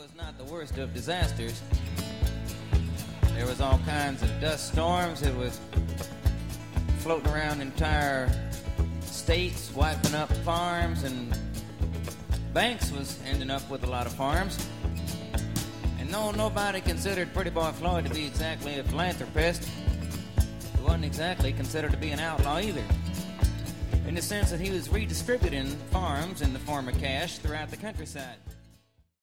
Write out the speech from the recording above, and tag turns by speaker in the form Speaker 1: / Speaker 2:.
Speaker 1: was not the worst of disasters. There was all kinds of dust storms. It was floating around entire states, wiping up farms, and Banks was ending up with a lot of farms. And no, nobody considered Pretty Boy Floyd to be exactly a philanthropist. He wasn't exactly considered to be an outlaw either, in the sense that he was redistributing farms in the form of cash throughout the countryside.